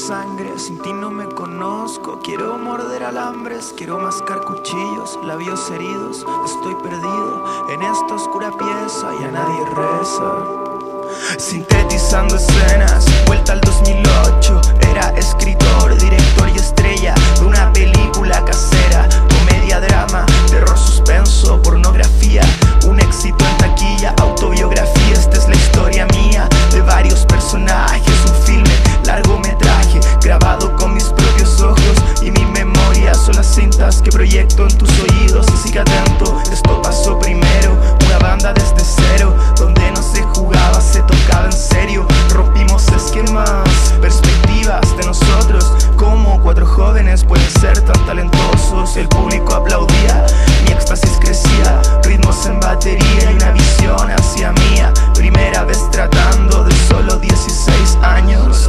sangre, sin ti no me conozco. Quiero morder alambres, quiero mascar cuchillos, labios heridos. Estoy perdido en esta oscura pieza y a nadie reza. Sintetizando escenas, vuelta al 2008. Era escritor, director y estrella de una película casera. Comedia, drama, terror, suspenso, pornografía. Un éxito en taquilla, autobiografía. Esta es la historia mía, de varios personajes. Un filme, largometraje, grabado con mis propios ojos. Y mi memoria son las cintas que proyecto en tus oídos. Y sigue atento, esto pasó primero. Una banda desde cero, donde no se jugaba, se tocaba en serio. Rompimos esquemas, perspectivas de nosotros. Como cuatro jóvenes pueden ser tan talentosos. El público aplaudía, mi éxtasis crecía. Ritmos en batería y una visión hacia mía. Primera vez tratando de solo 16 años.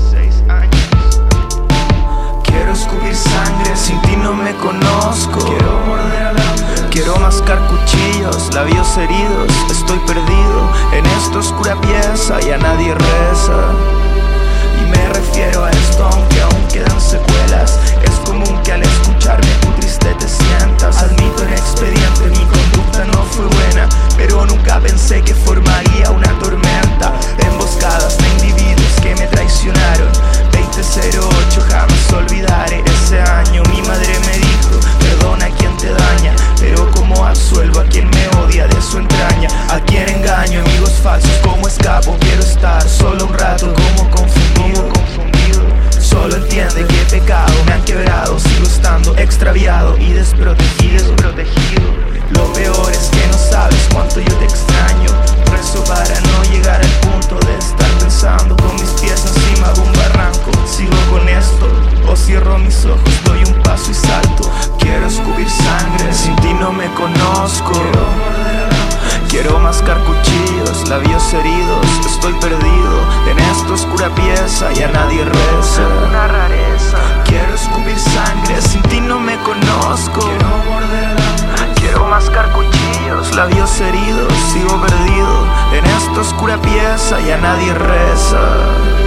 Quiero escupir sangre, sin ti no me conozco. Quiero morder alambres, quiero mascar cuchillos, labios heridos. Estoy perdido en esta oscura pieza y a nadie reza. Y me refiero a esto aunque aún quedan secuelas. Es común que al escucharme tú triste te sientas. Admito en expediente mi conducta no fue buena, pero nunca pensé que formaría una tormenta. Emboscadas de individuos que me traicionaron. 2008, jamás olvidaré ese año. Mi madre me dijo, perdona a quien te daña, pero como absuelvo a quien me odia de su entraña. A quien engaño, amigos falsos, ¿cómo escapo? Quiero estar solo un rato, como confundido. Solo entiende que pecado me han quebrado. Sigo estando extraviado y desprotegido. Lo peor es que no sabes cuánto yo te extraño. Rezo para no llegar al punto de estar pensando con mis pies encima de un barranco. Sigo con esto o cierro mis ojos, doy un paso y salto. Quiero escupir sangre, sin ti no me conozco. Quiero mascar cuchillos, labios heridos. Estoy perdido en esta oscura pieza y a nadie reza. Una rareza. Quiero escupir sangre, sin ti no me conozco. Quiero mascar cuchillos, labios heridos. Sigo perdido en esta oscura pieza y a nadie reza.